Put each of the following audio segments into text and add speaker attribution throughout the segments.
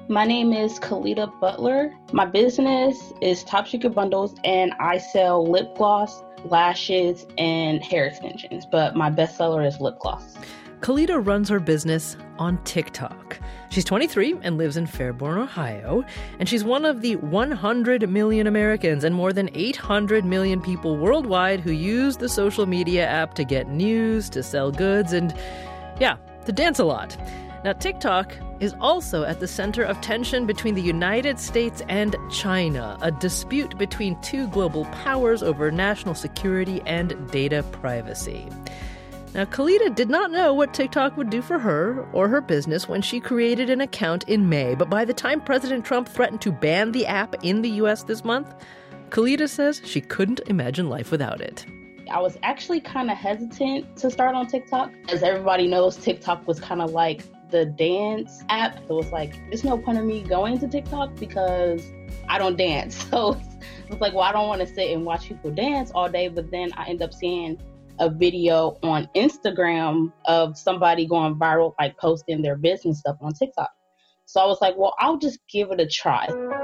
Speaker 1: My name is Kalita Butler. My business is Top Secret Bundles, and I sell lip gloss, lashes, and hair extensions, but my bestseller is lip gloss.
Speaker 2: Kalita runs her business on TikTok. She's 23 and lives in Fairborn, Ohio, and she's one of the 100 million Americans and more than 800 million people worldwide who use the social media app to get news, to sell goods, and, to dance a lot. Now, TikTok is also at the center of tension between the United States and China, a dispute between two global powers over national security and data privacy. Now, Kalita did not know what TikTok would do for her or her business when she created an account in May, but by the time President Trump threatened to ban the app in the U.S. this month, Kalita says she couldn't imagine life without it.
Speaker 1: I was actually kind of hesitant to start on TikTok. As everybody knows, TikTok was kind of like the dance app. It was like, there's no point of me going to TikTok because I don't dance. So it's like, well, I don't want to sit and watch people dance all day. But then I end up seeing a video on Instagram of somebody going viral, like posting their business stuff on TikTok. So I was like, well, I'll just give it a try.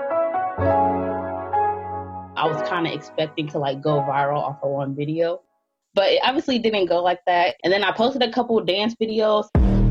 Speaker 1: I was kind of expecting to like go viral off of one video, but it obviously didn't go like that. And then I posted a couple of dance videos.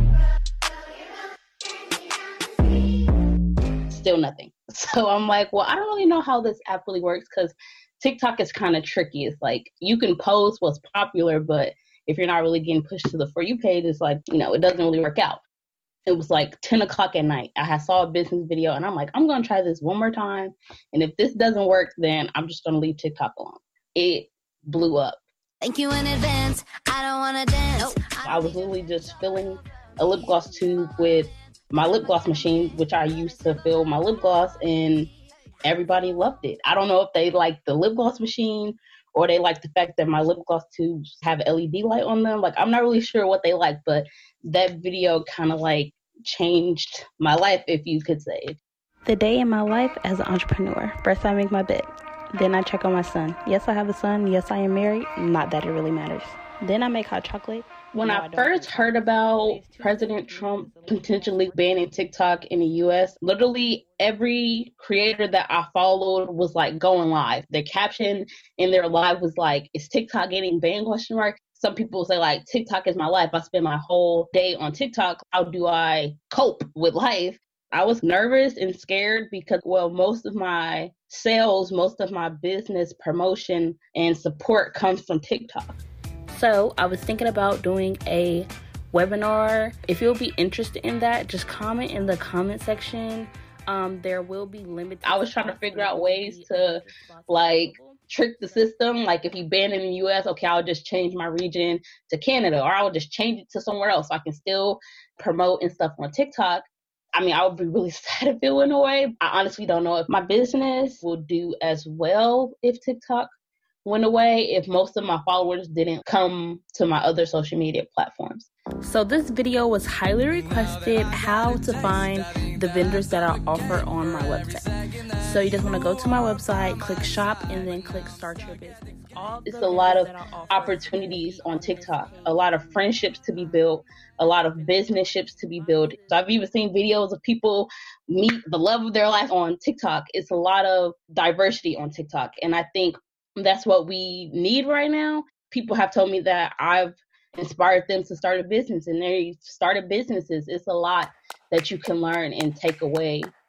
Speaker 1: Still nothing. So I'm like, well, I don't really know how this app really works because TikTok is kind of tricky. It's like you can post what's popular, but if you're not really getting pushed to the For You page, it's like, it doesn't really work out. It was like 10 o'clock at night. I saw a business video and I'm like, I'm going to try this one more time. And if this doesn't work, then I'm just going to leave TikTok alone. It blew up.
Speaker 3: Thank you in advance. I don't want to dance. Nope.
Speaker 1: I was literally just filling a lip gloss tube with my lip gloss machine, which I used to fill my lip gloss, and everybody loved it. I don't know if they like the lip gloss machine or they like the fact that my lip gloss tubes have an LED light on them. Like, I'm not really sure what they like, but that video kind of like changed my life, if you could say. The day in my life as an entrepreneur. First, I make my bed. Then I check on my son. Yes, I have a son. Yes, I am married. Not that it really matters. Then I make hot chocolate. When I first heard about President Trump potentially banning TikTok in the U.S., literally every creator that I followed was like going live. The caption in their live was like, is TikTok getting banned? ? Some people say like, TikTok is my life. I spend my whole day on TikTok. How do I cope with life? I was nervous and scared because, most of my sales, most of my business promotion and support comes from TikTok. So I was thinking about doing a webinar. If you'll be interested in that, just comment in the comment section. There will be limited. I was trying to figure out ways to like trick the system. Like if you ban it in the US, okay, I'll just change my region to Canada, or I'll just change it to somewhere else so I can still promote and stuff on TikTok. I mean, I would be really sad if it went away. I honestly don't know if my business will do as well if TikTok went away, if most of my followers didn't come to my other social media platforms. So this video was highly requested, how to find the vendors that I offer on my website. So you just want to go to my website, click shop, and then click start your business. It's a lot of opportunities on TikTok, a lot of friendships to be built, a lot of business-ships to be built. So I've even seen videos of people meet the love of their life on TikTok. It's a lot of diversity on TikTok. And I think that's what we need right now. People have told me that I've inspired them to start a business, and they started businesses. It's a lot that you can learn and take away